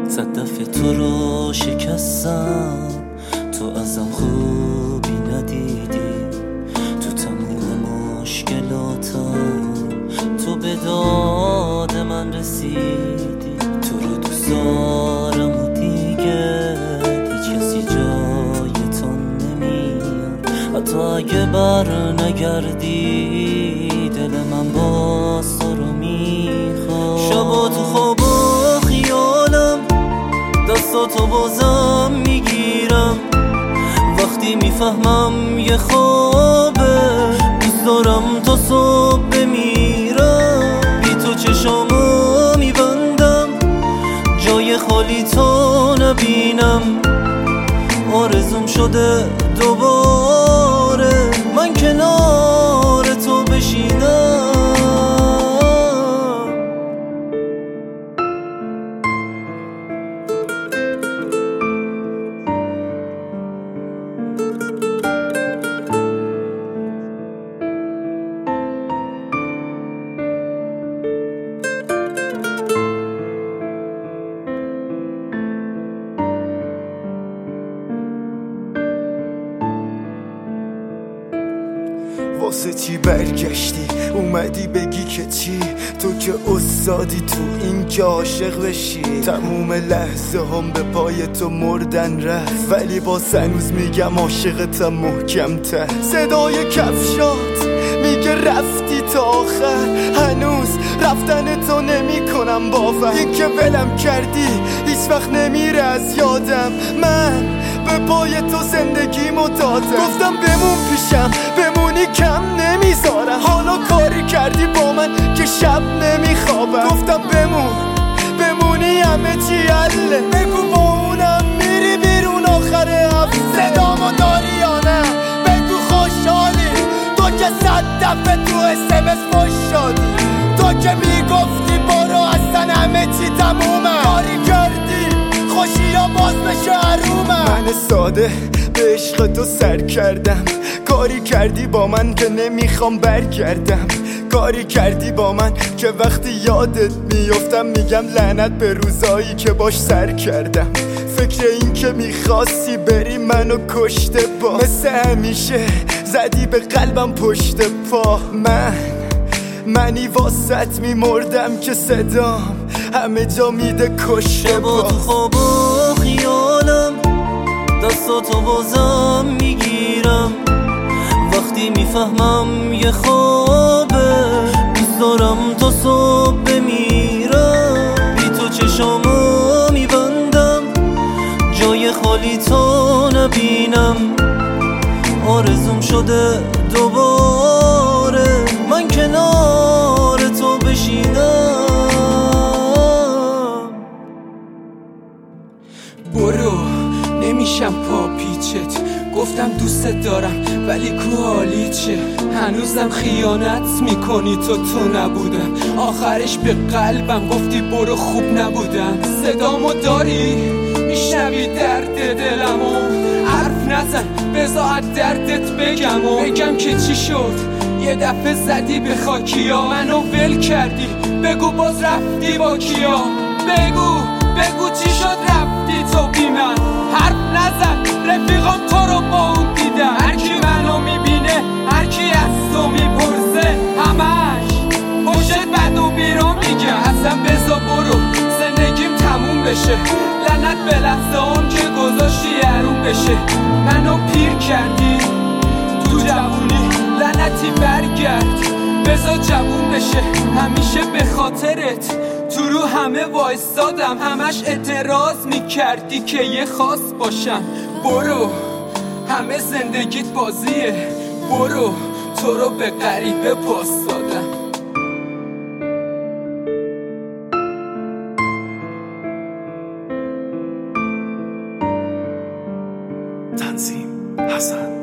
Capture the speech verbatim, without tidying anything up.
صد دفعه تو رو شکستم، تو ازم خوبی ندیدی، تو تموم مشکلاتم تو به داد من رسیدی. تو رو دوست دارم و دیگه هیچ کسی جای تو نمیاد، حتی اگه بر نگردی دل من باز تو رو میخواد. شبا تو خواب و خیالم دستاتو بازم میگیرم، وقتی میفهمم یه خوابه دوست دارم تا صبح بمیرم. بی تو چشامو میبندم جای خالی تو نبینم، آرزوم شده دوباره من کنار تو بشینم. واسه چی برگشتی اومدی بگی که چی؟ تو که استادی تو این که عاشق بشی. تموم لحظه هم به پای تو مردن رفت، ولی با هنوز میگم عاشقتم محکم تر. صدای کفشات میگه رفتی تا آخر، هنوز رفتن تو نمی کنم باور. این که ولم کردی هیچ وقت نمیره از یادم، من به پای تو زندگیمو دادم. گفتم بمون پیشم بمونی کم نمیذارم، حالا کاری کردی با من که شب نمیخوابم. گفتم بمون بمونی همه چی حله، بگو با اونم میری بیرون آخر هفته. صدامو داری یا نه بگو خوشحالی، تو که صد دفعه تو اسمس خوش شدی، تو که میگفتی برو اصلا همه چی تمومه. کاری کردی خوشی یا باز بشه حرومه. من ساده به عشق تو سر کردم، کاری کردی با من که نمیخوام برگردم. کاری کردی با من که وقتی یادت میفتم میگم لعنت به روزایی که باش سر کردم. فکر این که میخواستی بری منو کشته، با مثل همیشه زدی به قلبم پشت پا. من منی واسط میمردم که صدام همه جا میده کشته. با تو خواب و خیالم دستاتو بازم میگیرم، وقتی میفهمم یه خوابه دوست دارم تا صبح بمیرم. بی تو چشامو میبندم جای خالی تو نبینم، آرزوم شده دوباره من کنار تو بشینم. برو نمیشم پا پیچت، گفتم دوست دارم ولی کو حالی چه؟ هنوزم خیانت میکنی تو تو نبودم، آخرش به قلبم گفتی برو خوب نبودم. صدامو داری میشنوی درد دلمو، حرف نزن بذار دردت بگم و بگم که چی شد. یه دفعه زدی به خاکیا منو ول کردی، بگو باز رفتی با کیا. بگو بگو چی شد رفتی تو بی من، حرف نزن رفیقام تو رو با اون دیدن. هرکی منو میبینه هرکی از تو میپرسه همش پشت بد و بیرون میگه. اصلا بذار برو زندگیم تموم بشه، لعنت به لحظه هم که گذاشتی حروم بشه. منو پیر کردی تو جوونی لعنتی برگرد بذار جوون بشه. همیشه به خاطرت تو رو همه وایستادم، همش اعتراض میکردی که یه خاص باشم. برو همه زندگیت بازیه، برو تو رو به غریبه پاس دادم. تنظیم حسن